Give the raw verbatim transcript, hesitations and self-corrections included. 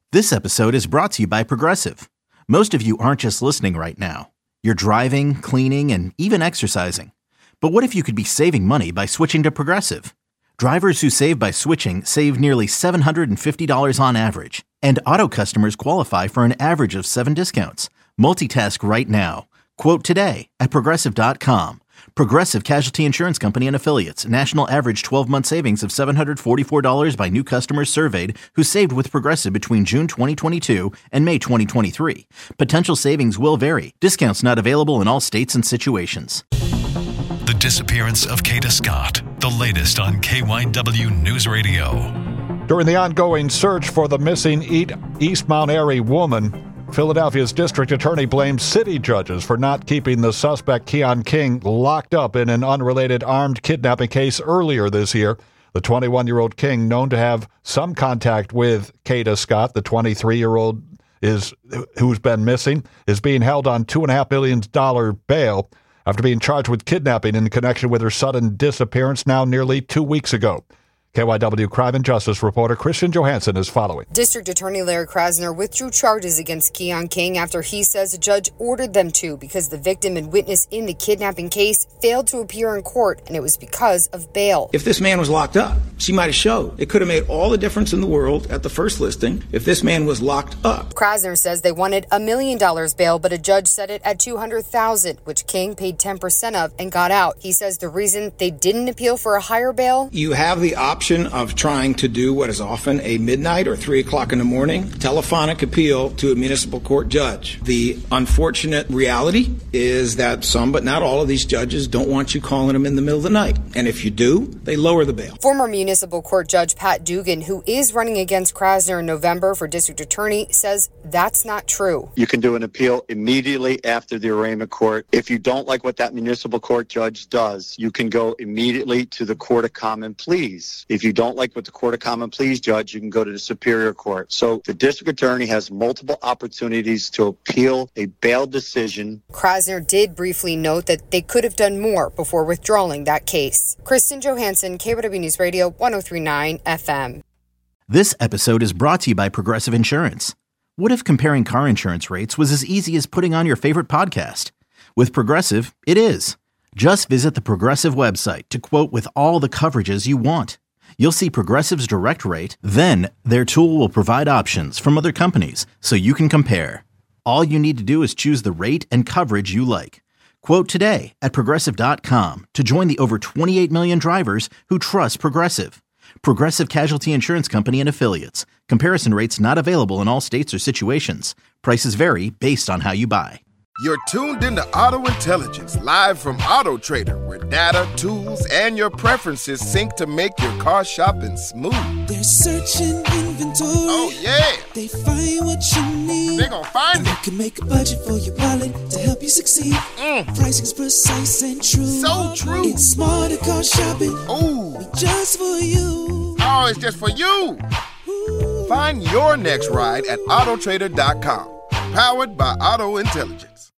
This episode is brought to you by Progressive. Most of you aren't just listening right now. You're driving, cleaning, and even exercising. But what if you could be saving money by switching to Progressive? Drivers who save by switching save nearly seven hundred fifty dollars on average. And auto customers qualify for an average of seven discounts. Multitask right now. Quote today at Progressive dot com. Progressive Casualty Insurance Company and Affiliates. National average twelve-month savings of seven hundred forty-four dollars by new customers surveyed who saved with Progressive between June twenty twenty-two and May twenty twenty-three. Potential savings will vary. Discounts not available in all states and situations. The disappearance of Kata Scott. The latest on K Y W News Radio. During the ongoing search for the missing East Mount Airy woman, Philadelphia's district attorney blamed city judges for not keeping the suspect, Keon King, locked up in an unrelated armed kidnapping case earlier this year. The twenty-one-year-old King, known to have some contact with Kata Scott, the twenty-three-year-old is who's been missing, is being held on two point five billion dollars bail after being charged with kidnapping in connection with her sudden disappearance now nearly two weeks ago. K Y W Crime and Justice reporter Christian Johansson is following. District Attorney Larry Krasner withdrew charges against Keon King after he says a judge ordered them to because the victim and witness in the kidnapping case failed to appear in court, and it was because of bail. If this man was locked up, she might have showed. It could have made all the difference in the world at the first listing if this man was locked up. Krasner says they wanted a million dollars bail, but a judge set it at two hundred thousand dollars, which King paid ten percent of and got out. He says the reason they didn't appeal for a higher bail? You have the option of trying to do what is often a midnight or three o'clock in the morning telephonic appeal to a municipal court judge. The unfortunate reality is that some, but not all of these judges don't want you calling them in the middle of the night. And if you do, they lower the bail. Former municipal court judge Pat Dugan, who is running against Krasner in November for district attorney, says that's not true. You can do an appeal immediately after the arraignment court. If you don't like what that municipal court judge does, you can go immediately to the Court of Common Pleas. If you don't like what the Court of Common Pleas judge, you can go to the Superior Court. So the district attorney has multiple opportunities to appeal a bail decision. Krasner did briefly note that they could have done more before withdrawing that case. Kristen Johansson, K Y W News Radio, one oh three point nine F M. This episode is brought to you by Progressive Insurance. What if comparing car insurance rates was as easy as putting on your favorite podcast? With Progressive, it is. Just visit the Progressive website to quote with all the coverages you want. You'll see Progressive's direct rate, then their tool will provide options from other companies so you can compare. All you need to do is choose the rate and coverage you like. Quote today at Progressive dot com to join the over twenty-eight million drivers who trust Progressive. Progressive Casualty Insurance Company and Affiliates. Comparison rates not available in all states or situations. Prices vary based on how you buy. You're tuned into Auto Intelligence, live from Auto Trader, where data, tools, and your preferences sync to make your car shopping smooth. They're searching inventory. Oh, yeah. They find what you need. They're gonna find and it. You can make a budget for your wallet to help you succeed. Mm. Pricing's precise and true. So true. It's smarter car shopping. Ooh. Just for you. Oh, it's just for you. Ooh. Find your next ride at Auto Trader dot com. Powered by Auto Intelligence.